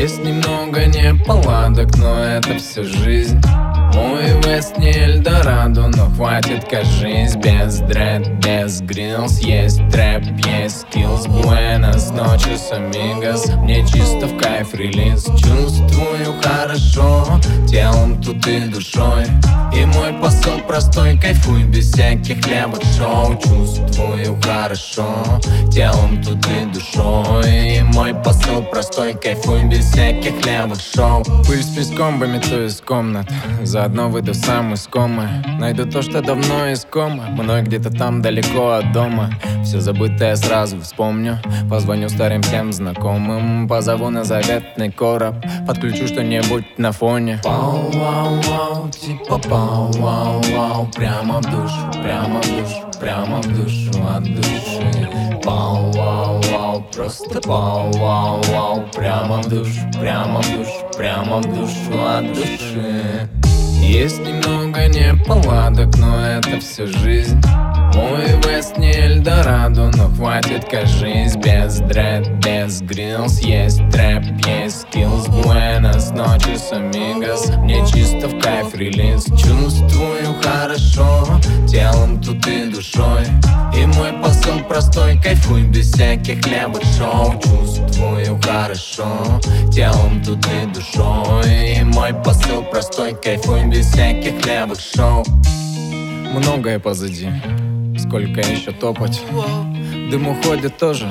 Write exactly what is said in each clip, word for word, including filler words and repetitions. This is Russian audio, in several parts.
Есть немного неполадок, но это все жизнь. Мой вест не Эльдорадо, но хватит, кажись. Без дред, без гриллс. Есть трэп, есть скиллс. Буэнос ночес, амигос. Мне чисто в кайф релиз. Чувствую хорошо, телом тут и душой. И мой посыл простой, кайфуй без всяких левых шоу. Чувствую хорошо, телом тут и душой. И мой посыл простой, кайфуй без всяких левых шоу. Пыль с песком вымету из комнат, заодно выйду сам из комы. Найду то, что давно искомо, мной где-то там далеко от дома. Все забытое сразу вспомню, позвоню старым всем знакомым. Позову на заветный короб, подключу что-нибудь на фоне. Пау-вау-вау, типа пау-вау-вау. Прямо в душу, прямо в душу, прямо в душу от души. Пау-вау-вау, просто пау-вау-вау. Прямо в душу, прямо в душу, прямо в душу от души. Есть немного неполадок, но это все жизнь. Мой вест не Эльдорадо, но хватит, кажись. Без дред, без гриллс. Есть трэп, есть скиллс. Буэнос ночес, амигос. Мне чисто в кайф релиз. Чувствую хорошо, телом тут и душой. И мой посыл простой, кайфуй без всяких левых шоу. Чувствую хорошо, телом тут и душой. И мой посыл простой, кайфуй без всяких левых шоу. Многое позади, сколько еще топать. Дым уходит тоже,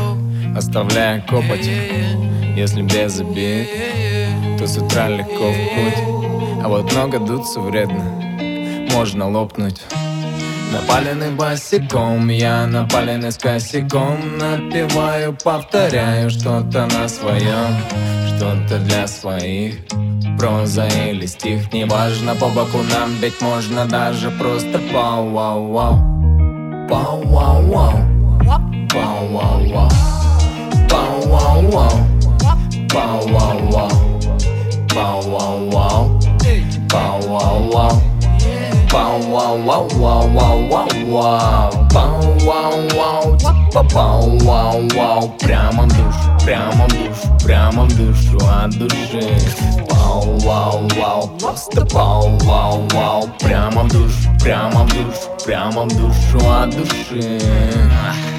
оставляя копоть. Если без обид, то с утра легко в путь. А вот много дуться вредно, можно лопнуть. Напаленный босиком, я напаленный с косяком. Напеваю, повторяю что-то на своем, что-то для своих. Проза или стих, неважно, по боку нам ведь можно даже просто пау-вау-вау. Пау-вау-вау. Пау-вау-вау. Пау-вау-вау. Пау-вау-вау. Пау-вау-вау. Пау-вау-вау. Пау-вау-вау-вау-вау-вау. Пау-вау-вау, типа пау-вау-вау. Прямо в душу, прямо в душу, прямо в душу от души. Пау-вау-вау, просто пау-вау-вау. Прямо в душу, прямо в душу, прямо в душу от души.